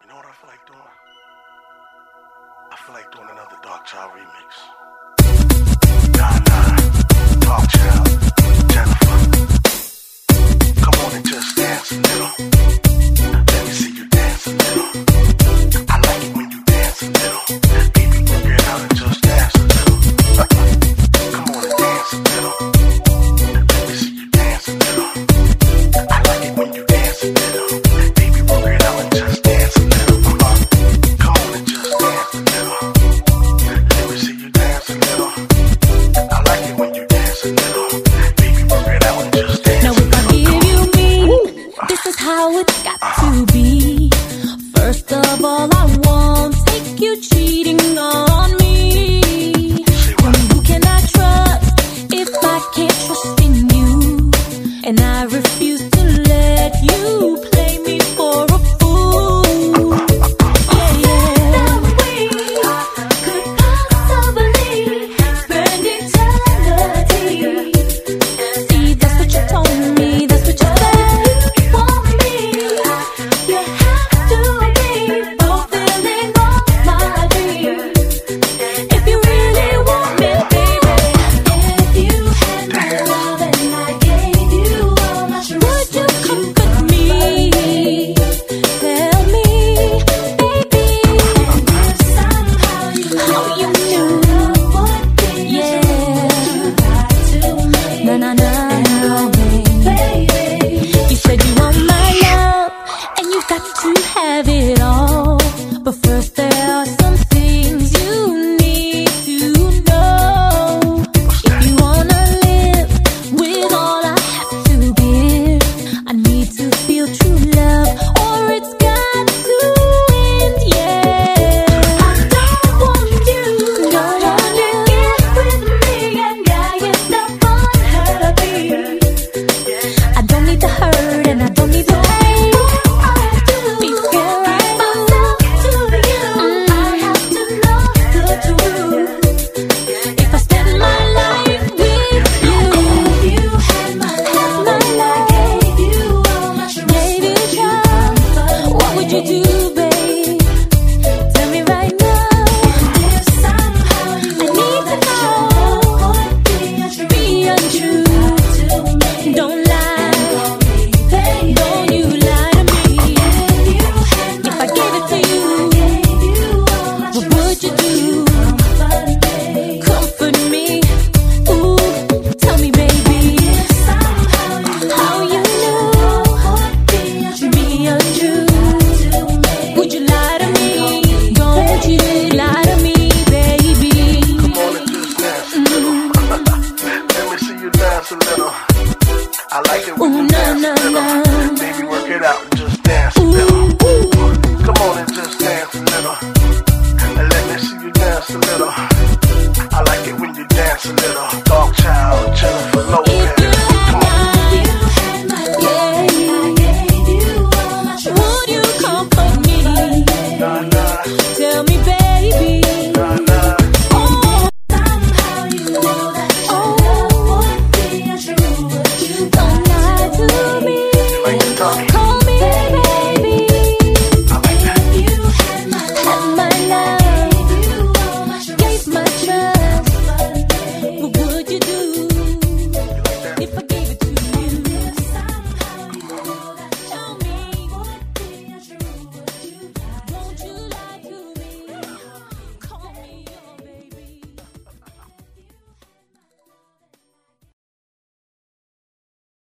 You know what I feel like doing? I feel like doing another Dark Child remix. Nah, Dark Child, Jennifer. Come on and just dance a little. Let me see you dance a little. I like it when you dance a little. Baby, work it out and just dance a little. Come on and dance a little. Let me see you dance a little. I like it when you dance a little. Baby, work it out and just dance a little. Come on and just dance a little. Let me see you dance a little. I like it when you dance a little. Baby, work it out and just dance. Now if I give you me, this is how it's got to be. First of all, I won't take you cheating on me. Who can I trust if I can't trust in you? And I refuse to let you play me for a fool. Yeah. We could possibly spend eternity. See, that's what you told me, that's what you said. Want me, you have to be fulfilling all my dreams. If you really want me, baby, if you had my love and I gave you all my trust, would you comfort me? Tell me, baby, if somehow you knew what things you got to me. Na, baby. You said you want my love, and you got to have it all. But first there are some things you need to know. If you wanna live with all I have to give, I need to feel true love, or it's got to end, yeah. I don't want you to get with me and get stuck unhappy. I don't need the hurt and I don't need the pain. Be scared right myself to you. I have to know the truth. If I spend my life with you, if you had my love and I gave you all my trust, what would you do, babe? Tell me right now. If somehow I need to know, be untrue. Don't lie, don't you lie to me. If I gave it to you, what would you do? Comfort me, ooh, tell me, baby, how you knew, be untrue. Would you lie to me? Don't you lie to me, baby. Come on and just dance a little. Let me see you dance a little. I like it when you dance a little. Baby, work it out and just dance a little. Come on and just dance a little. And let me see you dance a little. I like it when you dance a little. Dark Child, Jennifer Lopez. Come on. Would you comfort me? Nah. Tell me, baby. Nah. Oh, somehow you know that would be untrue. Don't lie to me. Like you talking. Call me